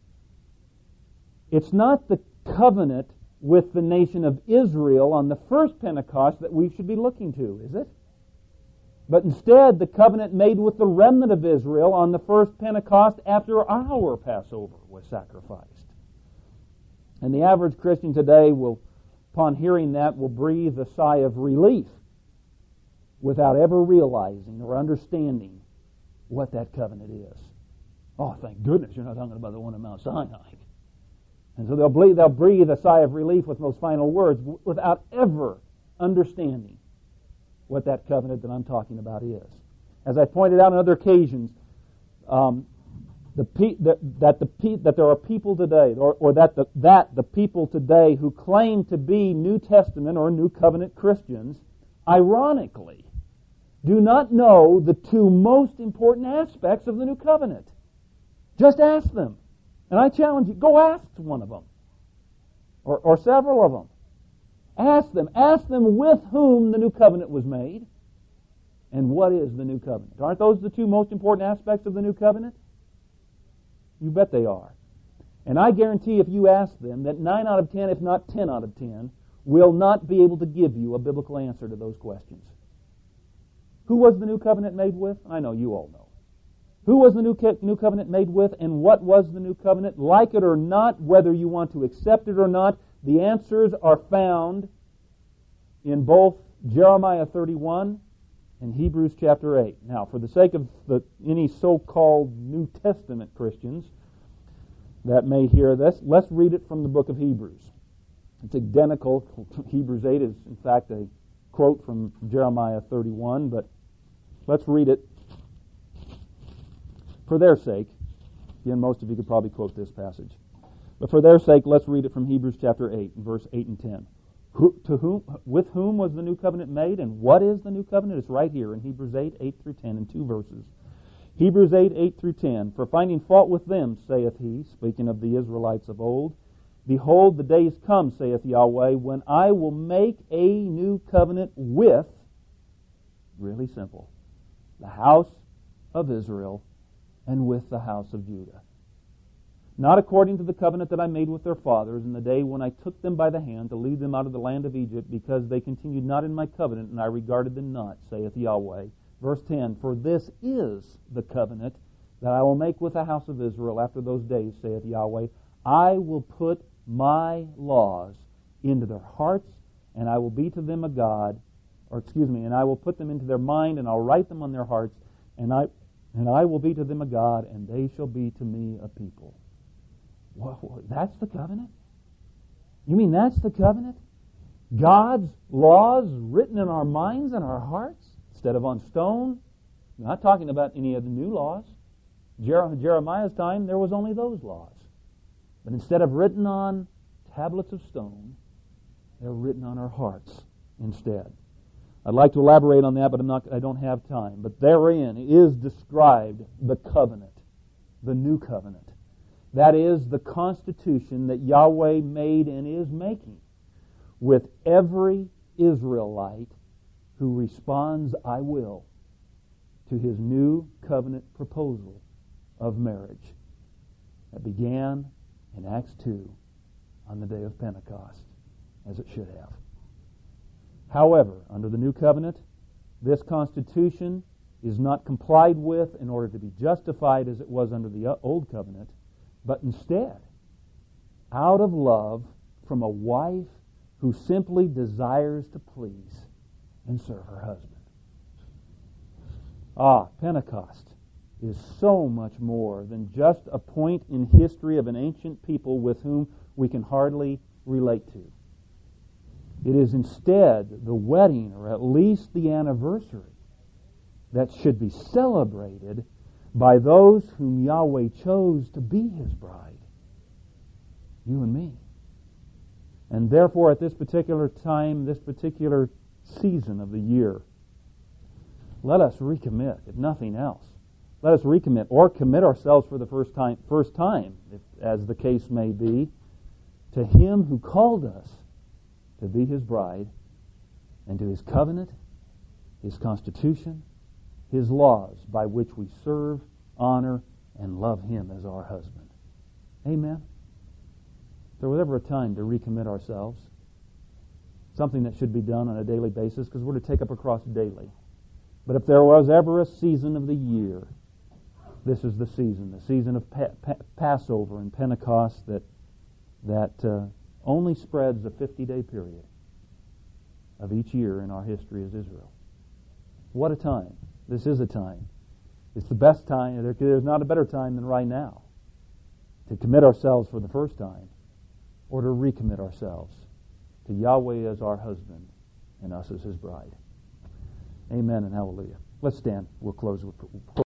It's not the covenant with the nation of Israel on the first Pentecost that we should be looking to, is it? But instead, the covenant made with the remnant of Israel on the first Pentecost after our Passover was sacrificed. And the average Christian today will, upon hearing that, will breathe a sigh of relief without ever realizing or understanding what that covenant is. Oh, thank goodness you're not talking about the one at Mount Sinai. And so they'll breathe, they'll breathe a sigh of relief with those final words without ever understanding what that covenant that I'm talking about is. As I pointed out on other occasions, um, the pe- that, that the pe- that there are people today, or, or that the, that the people today who claim to be New Testament or New Covenant Christians, ironically, do not know the two most important aspects of the new covenant? Just ask them. And I challenge you, go ask one of them. Or, or several of them. Ask them. Ask them with whom the new covenant was made. And what is the new covenant? Aren't those the two most important aspects of the new covenant? You bet they are. And I guarantee if you ask them that nine out of ten, if not ten out of ten, will not be able to give you a biblical answer to those questions. Who was the new covenant made with? I know you all know. Who was the new co- new covenant made with, and what was the new covenant? Like it or not, whether you want to accept it or not, the answers are found in both Jeremiah thirty-one and Hebrews chapter eight. Now, for the sake of the, any so-called New Testament Christians that may hear this, let's read it from the book of Hebrews. It's identical. Hebrews eight is, in fact, a quote from Jeremiah thirty-one, but let's read it for their sake. Again, most of you could probably quote this passage. But for their sake, let's read it from Hebrews chapter eight, verse eight and ten. Who, to whom, with whom was the new covenant made, and what is the new covenant? It's right here in Hebrews eight, eight through ten, in two verses. Hebrews eight, eight through ten. For finding fault with them, saith he, speaking of the Israelites of old, behold, the days come, saith Yahweh, when I will make a new covenant with, really simple, the house of Israel and with the house of Judah. Not according to the covenant that I made with their fathers in the day when I took them by the hand to lead them out of the land of Egypt, because they continued not in my covenant, and I regarded them not, saith Yahweh. Verse ten, for this is the covenant that I will make with the house of Israel after those days, saith Yahweh. I will put my laws into their hearts, and I will be to them a God, or excuse me, and I will put them into their mind, and I'll write them on their hearts, and I and I will be to them a God, and they shall be to me a people. Well, that's the covenant? You mean that's the covenant? God's laws written in our minds and our hearts instead of on stone? I'm not talking about any of the new laws. Jer- Jeremiah's time, there was only those laws. But instead of written on tablets of stone, they're written on our hearts instead. I'd like to elaborate on that, but I'm not, I don't have time. But therein is described the covenant, the new covenant. That is the constitution that Yahweh made and is making with every Israelite who responds, I will, to his new covenant proposal of marriage that began in Acts two on the day of Pentecost, as it should have. However, under the new covenant, this constitution is not complied with in order to be justified as it was under the old covenant, but instead, out of love from a wife who simply desires to please and serve her husband. Ah, Pentecost is so much more than just a point in history of an ancient people with whom we can hardly relate to. It is instead the wedding, or at least the anniversary, that should be celebrated by those whom Yahweh chose to be His bride, you and me. And therefore, at this particular time, this particular season of the year, let us recommit, if nothing else. Let us recommit, or commit ourselves for the first time, first time, if, as the case may be, to Him who called us to be His bride, and to His covenant, His constitution, His laws by which we serve, honor, and love Him as our husband. Amen? If there was ever a time to recommit ourselves, something that should be done on a daily basis, because we're to take up a cross daily. But if there was ever a season of the year, this is the season, the season of pa- pa- Passover and Pentecost that that uh, only spreads a fifty-day period of each year in our history as Israel. What a time. This is a time. It's the best time. There, there's not a better time than right now to commit ourselves for the first time, or to recommit ourselves to Yahweh as our husband and us as His bride. Amen and hallelujah. Let's stand. We'll close with